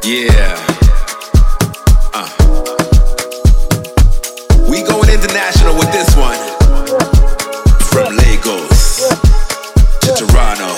Yeah. We going international with this one. From Lagos to Toronto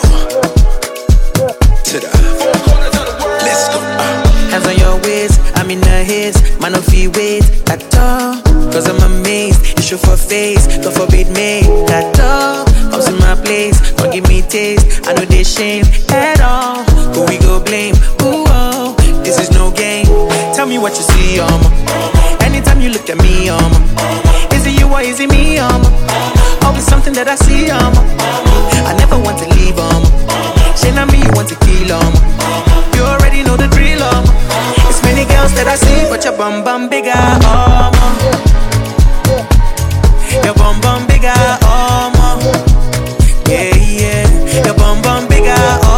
to the let's go. Hands on your waist, I'm in the hits. Man, no fee wait at all. Cause I'm amazed, you show for face. Don't forbid me at all. Comes in my place, don't give me taste. I know they shame at all. Who we go blame? Ooh, oh, this is no game. Tell me what you see, anytime you look at me, is it you or is it me, always something that I see, I never want to leave, shame on me, you want to kill, you already know the drill, it's many girls that I see, but your bum bum bigger, your bum bum bigger, yeah, yeah, your bum bum bigger,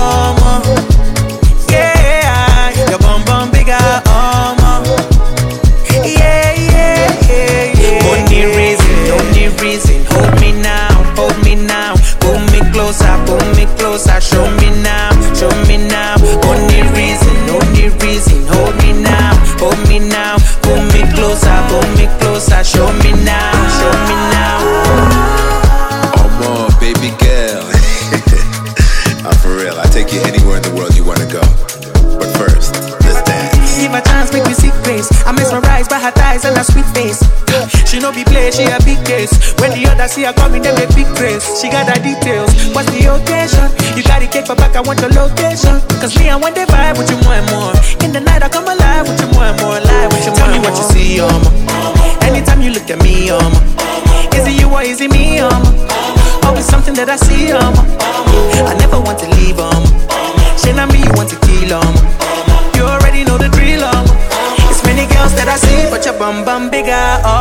yeah, your bum bum bigger, yeah, yeah, yeah, yeah. Only reason, hold me now, pull me closer, show me now. Only reason, hold me now, pull me closer, show me now. Oh, baby girl. For real, I take you anywhere in the world you wanna go. But first, let's dance. Give a chance, make me see grace. I'm mesmerized by her thighs and her sweet face. She no be play, she a big case. When the others see her coming, them a big grace. She got the details, what's the occasion? You got the cake for back, I want your location. Cause me, I want the vibe with you more and more. In the night, I come alive with you more and more. Alive with you more. Tell me what you see, anytime you look at me, is it you or is it me, always something that I see, I never want to leave, shame on me, you want to kill, you already know the drill, it's many girls that I see, but your bum bum bigger,